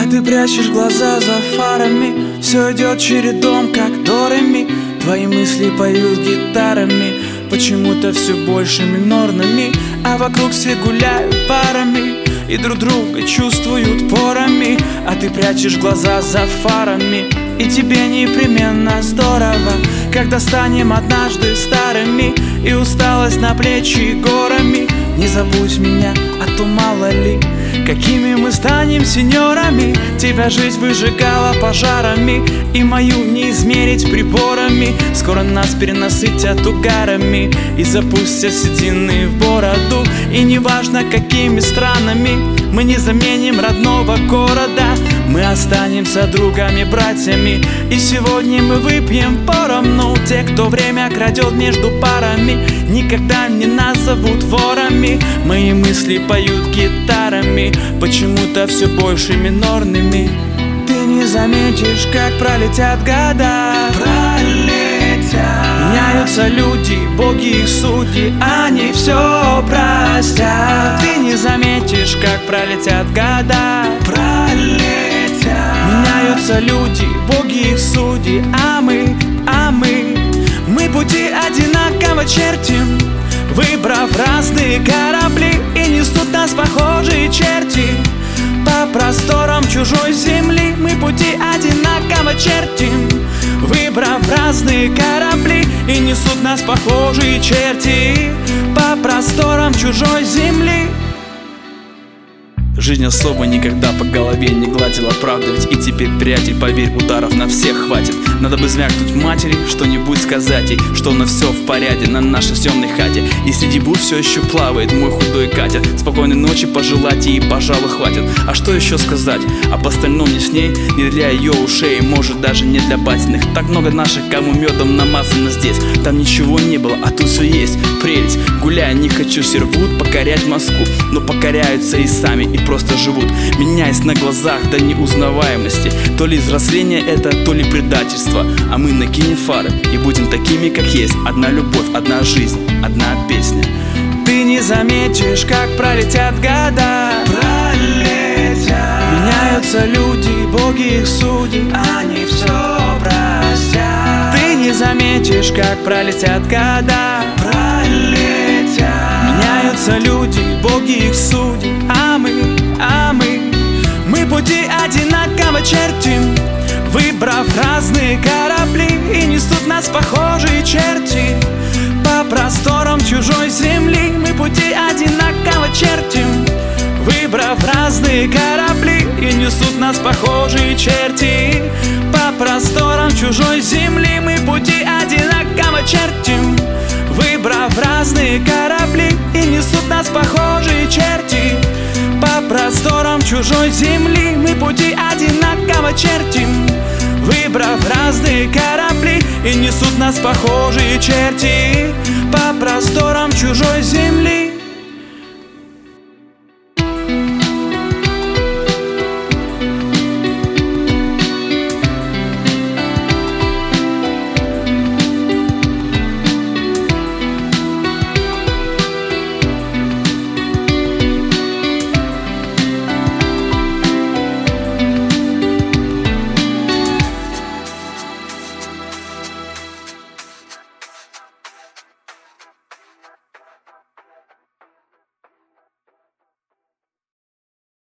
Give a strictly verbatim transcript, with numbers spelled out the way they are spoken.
ты прячешь глаза за фарами, все идет чередом, как до ре ми. Твои мысли поют гитарами, почему-то все больше минорными. А вокруг все гуляют парами и друг друга чувствуют порами. А ты прячешь глаза за фарами, и тебе непременно здорово, когда станем однажды старыми, и усталость на плечи горами. Не забудь меня, а то мало ли, какими мы станем сеньорами. Тебя жизнь выжигала пожарами, и мою не измерить приборами. Скоро нас перенасытят угарами и запустят седины в бороду. И неважно, какими странами мы не заменим родного города, мы останемся другами, братьями. И сегодня мы выпьем поровну. Те, кто время крадет между парами, никогда не назовут ворами. Мои мысли поют гитарами, почему-то все больше минорными. Ты не заметишь, как пролетят года. Пролетят. Меняются люди, боги и судьи, они все простят. Ты не заметишь, как пролетят года. Пролетят. Меняются люди, боги и судьи, а мы, а мы, мы пути одинаково чертим, выбрав разные корабли, и несут нас похожие черти по просторам чужой земли. Мы пути одинаково чертим, выбрав разные корабли, и несут нас похожие черти по просторам чужой земли. Жизнь особо никогда по голове не гладила, правда ведь и теперь, приятель, поверь, ударов на всех хватит. Надо бы звякнуть матери, что-нибудь сказать ей, что на все в порядке на нашей съемной хате. И среди бурь все еще плавает мой худой катер. Спокойной ночи пожелать ей, пожалуй, хватит. А что еще сказать об остальном не с ней, не для ее ушей, может даже не для батиных. Так много наших, кому медом намазано здесь. Там ничего не было, а тут все есть. Прелесть, гуляя, не хочу сервут покорять Москву, но покоряются и сами, и просто живут, меняясь на глазах до неузнаваемости. То ли взросление это, то ли предательство. А мы накинем фары и будем такими, как есть. Одна любовь, одна жизнь, одна песня. Ты не заметишь, как пролетят года. Пролетят. Меняются люди, боги их судьи, они все простят. Ты не заметишь, как пролетят года. Пролетят. Меняются люди, боги их судьи, а мы, а мы, мы пути одинаково чертим, выбрав разные корабли, и несут нас похожие черти по просторам чужой земли. Мы пути одинаково чертим, выбрав разные корабли, и несут нас похожие черти по просторам чужой земли. Мы пути одинаково чертим, выбрав разные корабли, и несут нас похожие черти по просторам чужой земли. Мы пути одинаково чертим, выбрав разные корабли, и несут нас похожие черти по просторам чужой земли.